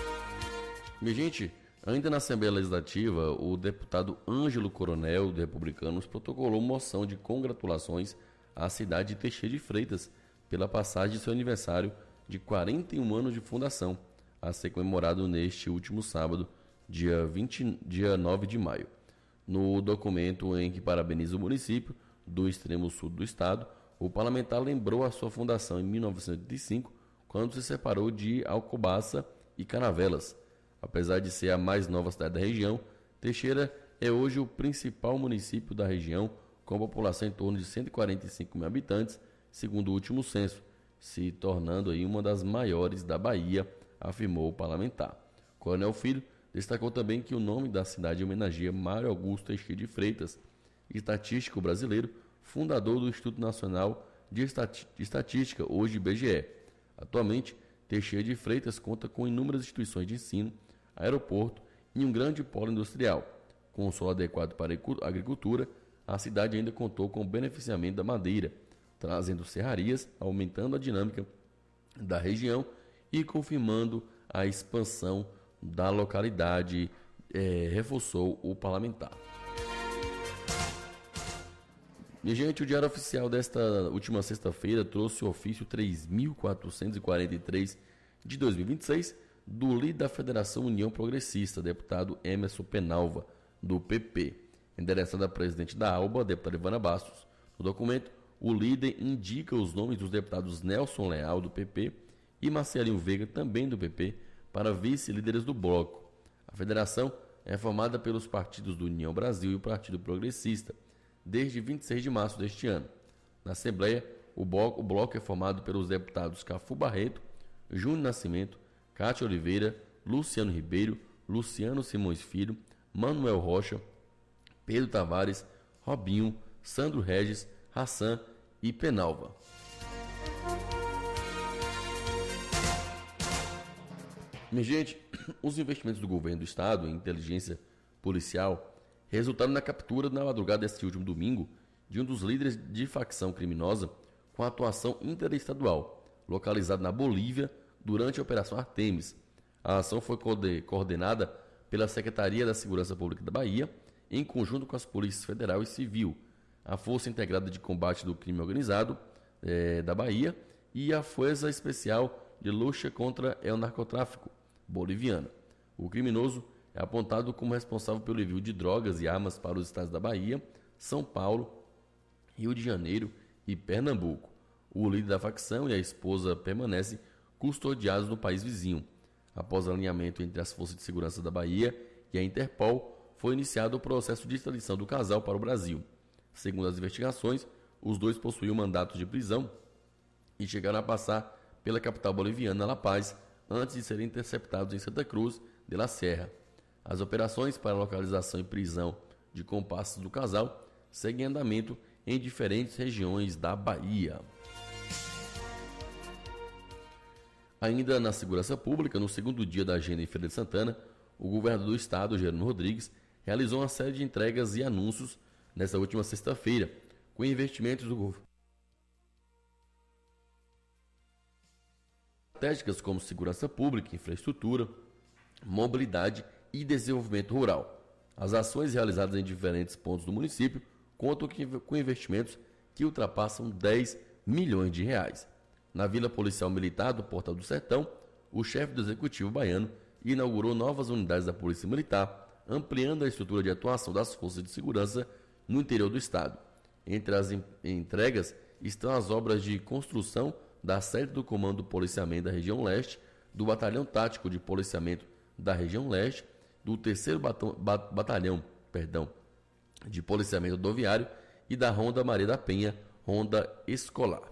Minha gente, ainda na Assembleia Legislativa, o deputado Ângelo Coronel, do Republicanos, protocolou moção de congratulações à cidade de Teixeira de Freitas pela passagem de seu aniversário de quarenta e um anos de fundação. a ser comemorado neste último sábado, dia, vinte, dia nove de maio. No documento em que parabeniza o município do extremo sul do estado, o parlamentar lembrou a sua fundação em mil novecentos e oitenta e cinco, quando se separou de Alcobaça e Canavelas. Apesar de ser a mais nova cidade da região, Teixeira é hoje o principal município da região, com população em torno de cento e quarenta e cinco mil habitantes, segundo o último censo, se tornando aí uma das maiores da Bahia, afirmou o parlamentar. Coronel Filho destacou também que o nome da cidade homenageia Mário Augusto Teixeira de Freitas, estatístico brasileiro, fundador do Instituto Nacional de Estatística, hoje I B G E. Atualmente, Teixeira de Freitas conta com inúmeras instituições de ensino, aeroporto e um grande polo industrial. Com um solo adequado para a agricultura, a cidade ainda contou com o beneficiamento da madeira, trazendo serrarias, aumentando a dinâmica da região e confirmando a expansão da localidade, é, reforçou o parlamentar. Minha gente, o Diário Oficial desta última sexta-feira trouxe o ofício três mil quatrocentos e quarenta e três de dois mil e vinte e seis do líder da Federação União Progressista, deputado Emerson Penalva, do P P, endereçado à presidente da ALBA, deputada Ivana Bastos. No documento, o líder indica os nomes dos deputados Nelson Leal, do P P, e Marcelinho Veiga, também do P P, para vice-líderes do bloco. A federação é formada pelos partidos do União Brasil e o Partido Progressista, desde vinte e seis de março deste ano. Na Assembleia, o bloco, o bloco é formado pelos deputados Cafu Barreto, Júnior Nascimento, Cátia Oliveira, Luciano Ribeiro, Luciano Simões Filho, Manuel Rocha, Pedro Tavares, Robinho, Sandro Regis, Hassan e Penalva. Minha gente, os investimentos do governo do estado em inteligência policial resultaram na captura na madrugada deste último domingo de um dos líderes de facção criminosa com atuação interestadual, localizado na Bolívia durante a Operação Artemis. A ação foi coordenada pela Secretaria da Segurança Pública da Bahia, em conjunto com as Polícias Federal e Civil, a Força Integrada de Combate do Crime Organizado eh, da Bahia e a Força Especial de Luta contra o Narcotráfico boliviana. O criminoso é apontado como responsável pelo envio de drogas e armas para os estados da Bahia, São Paulo, Rio de Janeiro e Pernambuco. O líder da facção e a esposa permanecem custodiados no país vizinho. Após alinhamento entre as Forças de Segurança da Bahia e a Interpol, foi iniciado o processo de extradição do casal para o Brasil. Segundo as investigações, os dois possuíam mandatos de prisão e chegaram a passar pela capital boliviana, La Paz, antes de serem interceptados em Santa Cruz de la Sierra. As operações para localização e prisão de comparsas do casal seguem andamento em diferentes regiões da Bahia. Ainda na segurança pública, no segundo dia da agenda em Feira de Santana, o governador do estado, Jerônimo Rodrigues, realizou uma série de entregas e anúncios nesta última sexta-feira, com investimentos do governo estratégicas como segurança pública, infraestrutura, mobilidade e desenvolvimento rural. As ações realizadas em diferentes pontos do município contam com investimentos que ultrapassam dez milhões de reais. Na Vila Policial Militar do Portal do Sertão, o chefe do Executivo baiano inaugurou novas unidades da Polícia Militar, ampliando a estrutura de atuação das forças de segurança no interior do estado. Entre as entregas estão as obras de construção da sede do Comando do Policiamento da Região Leste, do Batalhão Tático de Policiamento da Região Leste, do terceiro Batom, Batalhão perdão, de Policiamento Rodoviário e da Ronda Maria da Penha, Ronda Escolar.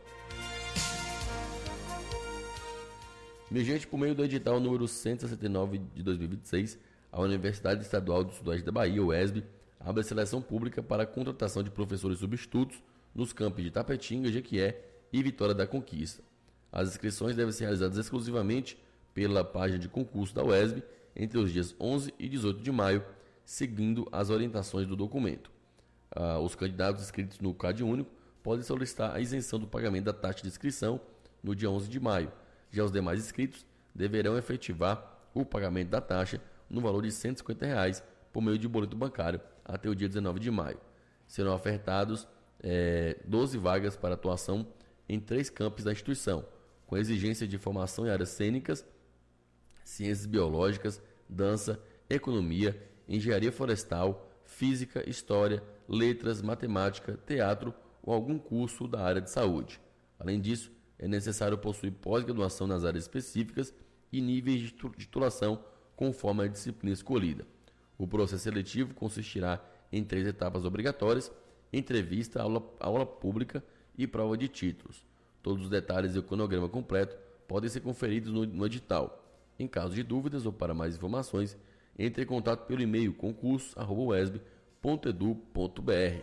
Minha gente, por meio do edital número cento e sessenta e nove de dois mil e vinte e seis, a Universidade Estadual do Sudoeste da Bahia, U E S B, abre a seleção pública para a contratação de professores substitutos nos campos de Tapetinga, Jequié e Vitória da Conquista. As inscrições devem ser realizadas exclusivamente pela página de concurso da U E S B entre os dias onze e dezoito de maio, seguindo as orientações do documento. Ah, os candidatos inscritos no CadÚnico podem solicitar a isenção do pagamento da taxa de inscrição no dia onze de maio. Já os demais inscritos deverão efetivar o pagamento da taxa no valor de cento e cinquenta reais por meio de boleto bancário até o dia dezenove de maio. Serão ofertados é, doze vagas para atuação em três campos da instituição, com exigência de formação em áreas cênicas, ciências biológicas, dança, economia, engenharia florestal, física, história, letras, matemática, teatro ou algum curso da área de saúde. Além disso, é necessário possuir pós-graduação nas áreas específicas e níveis de titulação conforme a disciplina escolhida. O processo seletivo consistirá em três etapas obrigatórias: entrevista, aula, aula pública e prova de títulos. Todos os detalhes e o cronograma completo podem ser conferidos no, no edital. Em caso de dúvidas ou para mais informações, entre em contato pelo e-mail concurso arroba u e s b ponto edu ponto b r.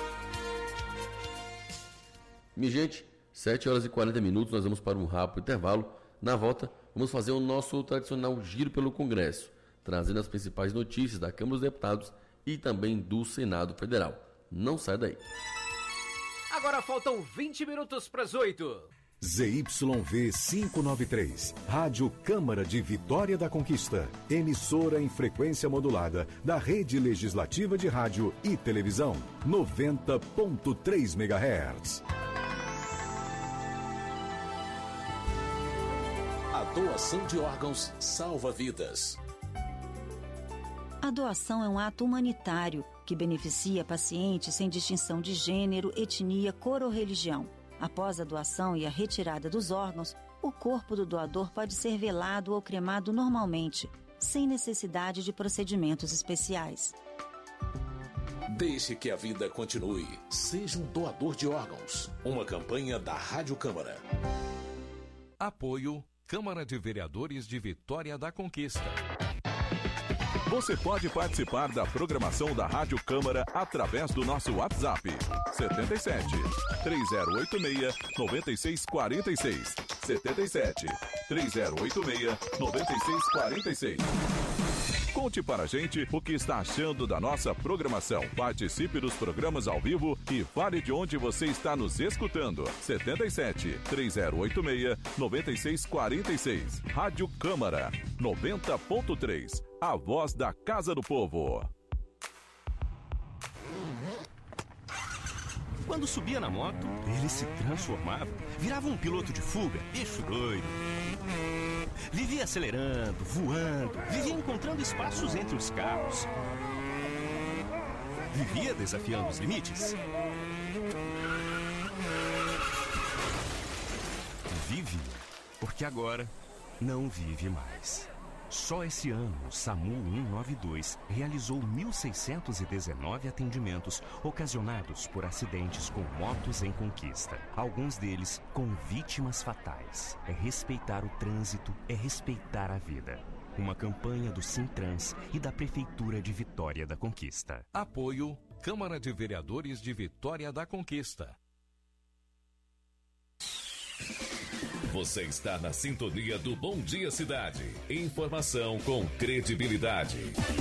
Minha gente, sete horas e quarenta minutos, nós vamos para um rápido intervalo. Na volta, vamos fazer o nosso tradicional giro pelo Congresso, trazendo as principais notícias da Câmara dos Deputados e também do Senado Federal. Não sai daí. Agora faltam vinte minutos para as oito. Z Y V quinhentos e noventa e três, Rádio Câmara de Vitória da Conquista, emissora em frequência modulada da Rede Legislativa de Rádio e Televisão, noventa ponto três megahertz. A doação de órgãos salva vidas. A doação é um ato humanitário que beneficia pacientes sem distinção de gênero, etnia, cor ou religião. Após a doação e a retirada dos órgãos, o corpo do doador pode ser velado ou cremado normalmente, sem necessidade de procedimentos especiais. Deixe que a vida continue. Seja um doador de órgãos. Uma campanha da Rádio Câmara. Apoio Câmara de Vereadores de Vitória da Conquista. Você pode participar da programação da Rádio Câmara através do nosso WhatsApp setenta e sete, três zero oito seis, nove seis quatro seis setenta e sete, três zero oito seis, nove seis quatro seis. Conte para a gente o que está achando da nossa programação. Participe dos programas ao vivo e fale de onde você está nos escutando. setenta e sete, três zero oito seis, nove seis quatro seis. Rádio Câmara noventa ponto três. A voz da Casa do Povo. Quando subia na moto, ele se transformava, virava um piloto de fuga, bicho doido. Vivia acelerando, voando, vivia encontrando espaços entre os carros. Vivia desafiando os limites. Vive, porque agora não vive mais. Só esse ano, o SAMU cento e noventa e dois realizou mil seiscentos e dezenove atendimentos ocasionados por acidentes com motos em conquista. Alguns deles com vítimas fatais. É respeitar o trânsito, é respeitar a vida. Uma campanha do Sintrans e da Prefeitura de Vitória da Conquista. Apoio Câmara de Vereadores de Vitória da Conquista. Você está na sintonia do Bom Dia Cidade. Informação com credibilidade.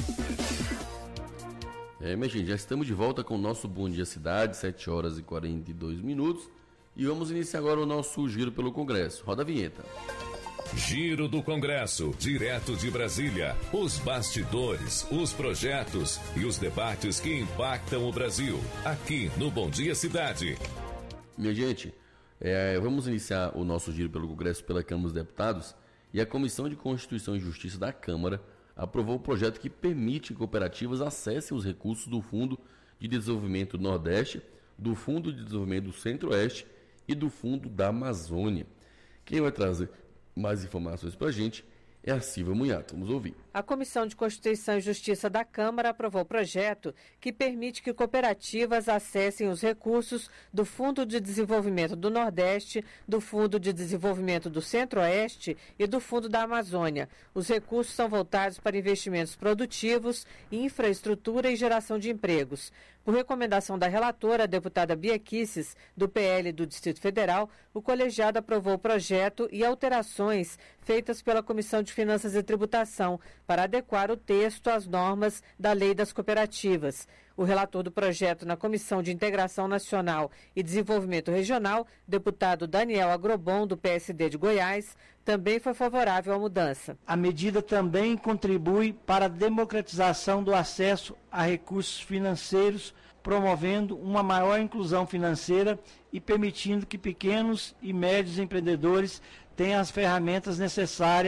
É, minha gente, já estamos de volta com o nosso Bom Dia Cidade, sete horas e quarenta e dois minutos. E vamos iniciar agora o nosso giro pelo Congresso. Roda a vinheta. Giro do Congresso, direto de Brasília. Os bastidores, os projetos e os debates que impactam o Brasil. Aqui no Bom Dia Cidade. Minha gente, É, vamos iniciar o nosso giro pelo Congresso pela Câmara dos Deputados e a Comissão de Constituição e Justiça da Câmara aprovou o projeto que permite que cooperativas acessem os recursos do Fundo de Desenvolvimento do Nordeste, do Fundo de Desenvolvimento do Centro-Oeste e do Fundo da Amazônia. Quem vai trazer mais informações para a gente é a Silvia Munhato. Vamos ouvir. A Comissão de Constituição e Justiça da Câmara aprovou o projeto que permite que cooperativas acessem os recursos do Fundo de Desenvolvimento do Nordeste, do Fundo de Desenvolvimento do Centro-Oeste e do Fundo da Amazônia. Os recursos são voltados para investimentos produtivos, infraestrutura e geração de empregos. Por recomendação da relatora, a deputada Bia Kicis, do P L do Distrito Federal, o colegiado aprovou o projeto e alterações feitas pela Comissão de Finanças e Tributação para adequar o texto às normas da Lei das Cooperativas. O relator do projeto na Comissão de Integração Nacional e Desenvolvimento Regional, deputado Daniel Agrobon, do P S D de Goiás, também foi favorável à mudança. A medida também contribui para a democratização do acesso a recursos financeiros, promovendo uma maior inclusão financeira e permitindo que pequenos e médios empreendedores tenham as ferramentas necessárias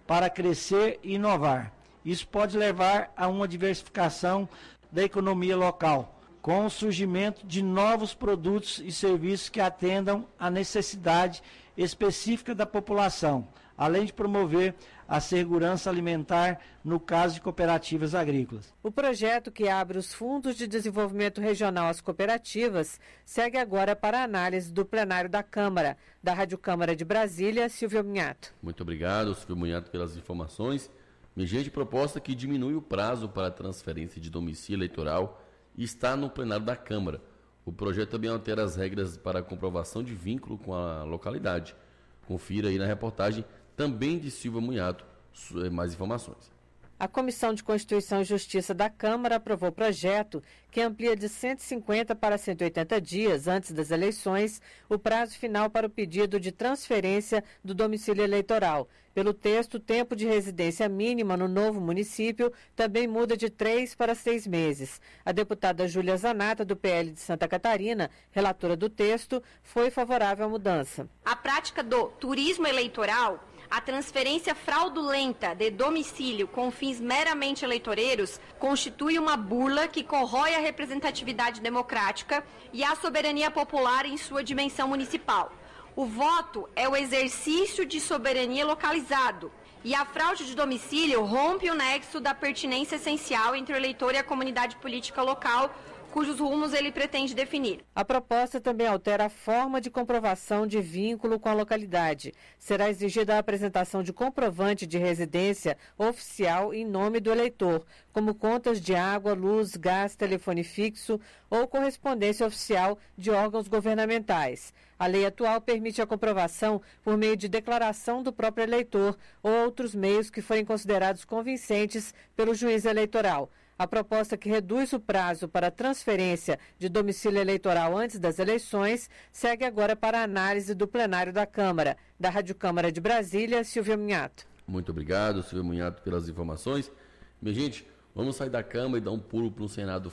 para crescer e inovar. Isso pode levar a uma diversificação da economia local, com o surgimento de novos produtos e serviços que atendam à necessidade específica da população, além de promover a segurança alimentar no caso de cooperativas agrícolas. O projeto, que abre os fundos de desenvolvimento regional às cooperativas, segue agora para a análise do plenário da Câmara. Da Rádio Câmara de Brasília, Silvio Munhato. Muito obrigado, Silvio Munhato, pelas informações. Minha gente, proposta que diminui o prazo para a transferência de domicílio eleitoral está no plenário da Câmara. O projeto também altera as regras para a comprovação de vínculo com a localidade. Confira aí na reportagem também de Silvio Munhato mais informações. A Comissão de Constituição e Justiça da Câmara aprovou o projeto que amplia de cento e cinquenta para cento e oitenta dias antes das eleições o prazo final para o pedido de transferência do domicílio eleitoral. Pelo texto, o tempo de residência mínima no novo município também muda de três para seis meses. A deputada Júlia Zanata, do P L de Santa Catarina, relatora do texto, foi favorável à mudança. A prática do turismo eleitoral, a transferência fraudulenta de domicílio com fins meramente eleitoreiros constitui uma burla que corrói a representatividade democrática e a soberania popular em sua dimensão municipal. O voto é o exercício de soberania localizado e a fraude de domicílio rompe o nexo da pertinência essencial entre o eleitor e a comunidade política local, cujos rumos ele pretende definir. A proposta também altera a forma de comprovação de vínculo com a localidade. Será exigida a apresentação de comprovante de residência oficial em nome do eleitor, como contas de água, luz, gás, telefone fixo ou correspondência oficial de órgãos governamentais. A lei atual permite a comprovação por meio de declaração do próprio eleitor ou outros meios que forem considerados convincentes pelo juiz eleitoral. A proposta, que reduz o prazo para transferência de domicílio eleitoral antes das eleições, segue agora para a análise do plenário da Câmara. Da Rádio Câmara de Brasília, Silvia Munhato. Muito obrigado, Silvia Munhato, pelas informações. Minha gente, vamos sair da Câmara e dar um pulo para o Senado